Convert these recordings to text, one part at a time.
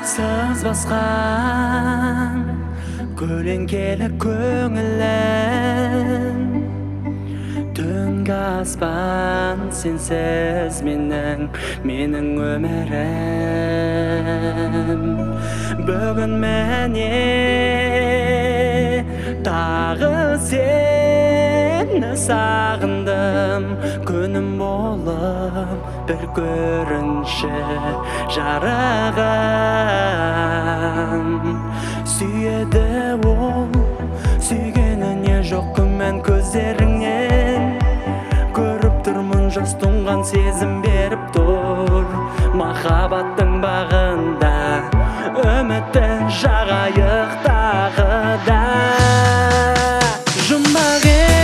Сыз басқан көлеңкелі көңілім, түнгі аспан сенсіз менің өмірім. Бүгін міне тағы сені сағындым, күнім болып бір көрінші жарығым. Сүйеді ол, сүйгеніне жоқ күмән көздеріңнен, көріп тұрмын жас тұнған сезім беріп тұр. Махаббаттың бағында үміттің жағайық тағы да. Жұмбақ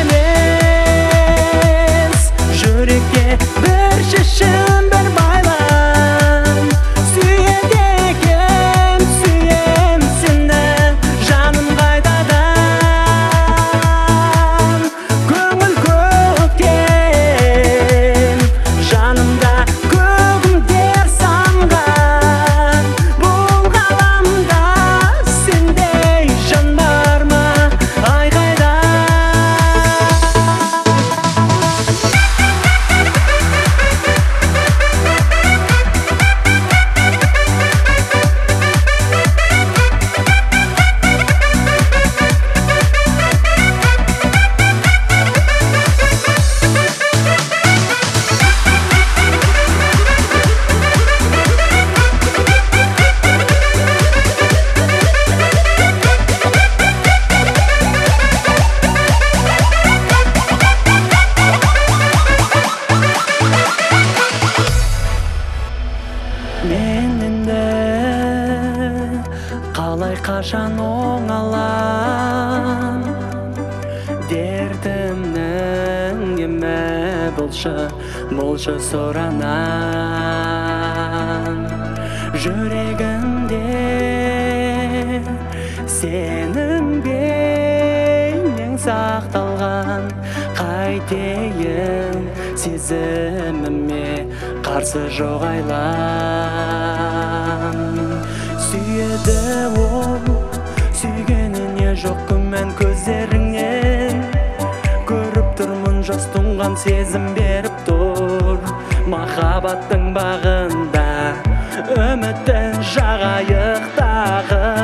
емес жүрекке бір шешім, бір байлам. Сүйеді екем, сүйем сені жаным қайтадан. Көңіл көктем жанымда көгімдер самған. Бұл ғаламда сендей жан бар ма, айқайда. Мен енді қалай қашан оңалам, дертімнің емі болшы соранам. Жүрегімде сенің бейнең сақталған, қайтейін сезіміме қарсы жоқ айлам. Сүйеді ол, сүйгеніне жоқ күмән көздеріңнен, көріп тұрмын жас тұнған сезім беріп тұр. Махаббаттың бағында үміттің жағайық тағы